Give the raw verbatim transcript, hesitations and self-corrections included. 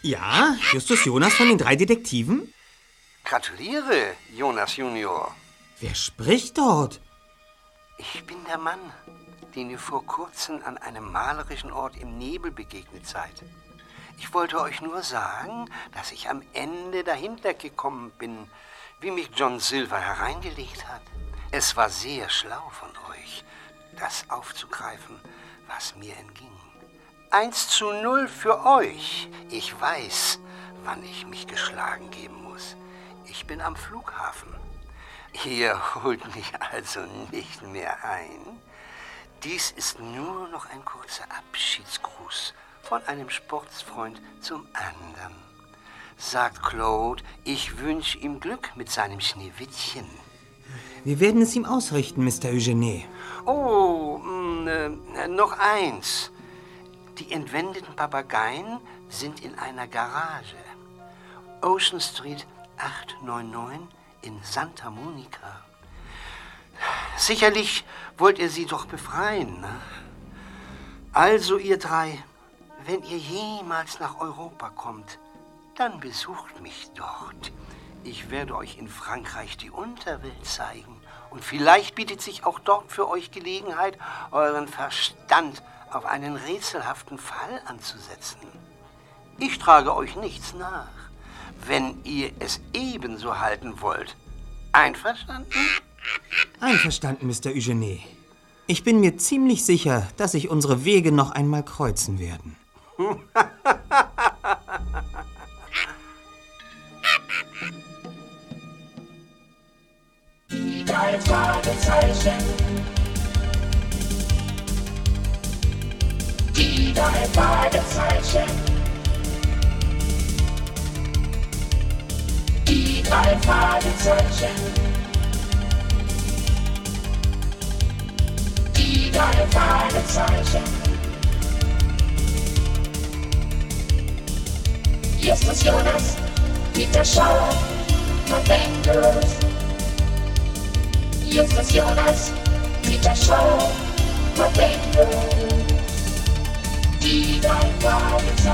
Ja, Justus Jonas von den drei Detektiven? Gratuliere, Jonas Junior. Wer spricht dort? Ich bin der Mann, den ihr vor kurzem an einem malerischen Ort im Nebel begegnet seid. Ich wollte euch nur sagen, dass ich am Ende dahinter gekommen bin, wie mich John Silver hereingelegt hat. Es war sehr schlau von euch, das aufzugreifen, was mir entging. Eins zu null für euch. Ich weiß, wann ich mich geschlagen geben muss. Ich bin am Flughafen. Ihr holt mich also nicht mehr ein. Dies ist nur noch ein kurzer Abschiedsgruß von einem Sportsfreund zum anderen. Sagt Claude, ich wünsche ihm Glück mit seinem Schneewittchen. Wir werden es ihm ausrichten, Mister Eugene. Oh, mh, äh, noch eins. Die entwendeten Papageien sind in einer Garage. Ocean Street acht neun neun in Santa Monica. Sicherlich wollt ihr sie doch befreien, ne? Also, ihr drei, wenn ihr jemals nach Europa kommt, dann besucht mich dort. Ich werde euch in Frankreich die Unterwelt zeigen. Und vielleicht bietet sich auch dort für euch Gelegenheit, euren Verstand auf einen rätselhaften Fall anzusetzen. Ich trage euch nichts nach, wenn ihr es ebenso halten wollt. Einverstanden? Einverstanden, Mister Eugene. Ich bin mir ziemlich sicher, dass sich unsere Wege noch einmal kreuzen werden. Die drei Fragezeichen. Die drei Fragezeichen. Die drei Fragezeichen. Die drei Fragezeichen. Justus Jonas, Peter Shaw, Avengers. Justus Jonas, Peter Shaw, Avengers. Die drei Fragezeichen.